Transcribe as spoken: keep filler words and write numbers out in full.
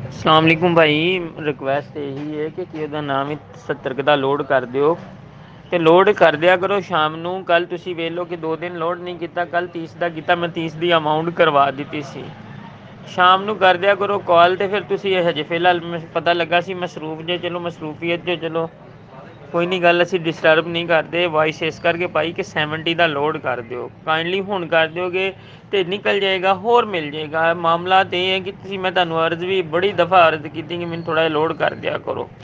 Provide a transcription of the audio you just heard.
ਅਸਲਾਮ ਵਾਲੇਕੁਮ ਭਾਈ, request ਇਹੀ ਹੈ ਕਿ ਕਿ ਉਹਦਾ ਨਾਮ ਹੀ ਸੱਤਰ ਕੁ ਦਾ ਲੋਡ ਕਰ ਦਿਓ। ਅਤੇ ਲੋਡ ਕਰ ਦਿਆ ਕਰੋ ਸ਼ਾਮ ਨੂੰ। ਕੱਲ੍ਹ ਤੁਸੀਂ ਵੇਖ ਲਓ ਕਿ ਦੋ ਦਿਨ ਲੋਡ ਨਹੀਂ ਕੀਤਾ, ਕੱਲ੍ਹ ਤੀਸ ਦਾ ਕੀਤਾ, ਮੈਂ ਤੀਸ ਦੀ ਅਮਾਊਂਟ ਕਰਵਾ ਦਿੱਤੀ ਸੀ। ਸ਼ਾਮ ਨੂੰ ਕਰ ਦਿਆ ਕਰੋ ਕਾਲ। ਅਤੇ ਫਿਰ ਤੁਸੀਂ ਇਹ ਹਜੇ ਫਿਲਹਾਲ ਮ ਪਤਾ ਲੱਗਾ ਸੀ ਮਸਰੂਫ ਜੇ, ਚਲੋ ਮਸਰੂਫੀਅਤ ਜੇ ਚਲੋ ਕੋਈ ਨਹੀਂ ਗੱਲ, ਅਸੀਂ ਡਿਸਟਰਬ ਨਹੀਂ ਕਰਦੇ। ਵਾਇਸ ਇਸ ਕਰਕੇ ਪਾਈ ਕਿ ਸੈਵਨਟੀ ਦਾ ਲੋਡ ਕਰ ਦਿਓ। ਕਾਇੰਡਲੀ ਹੁਣ ਕਰ ਦਿਓਗੇ ਅਤੇ ਨਿਕਲ ਜਾਏਗਾ, ਹੋਰ ਮਿਲ ਜਾਏਗਾ। ਮਾਮਲਾ ਤਾਂ ਇਹ ਹੈ ਕਿ ਤੁਸੀਂ, ਮੈਂ ਤੁਹਾਨੂੰ ਅਰਜ਼ ਵੀ ਬੜੀ ਦਫ਼ਾ ਅਰਜ਼ ਕੀਤੀ ਕਿ ਮੈਨੂੰ ਥੋੜ੍ਹਾ ਜਿਹਾ ਲੋਡ ਕਰ ਦਿਆ ਕਰੋ।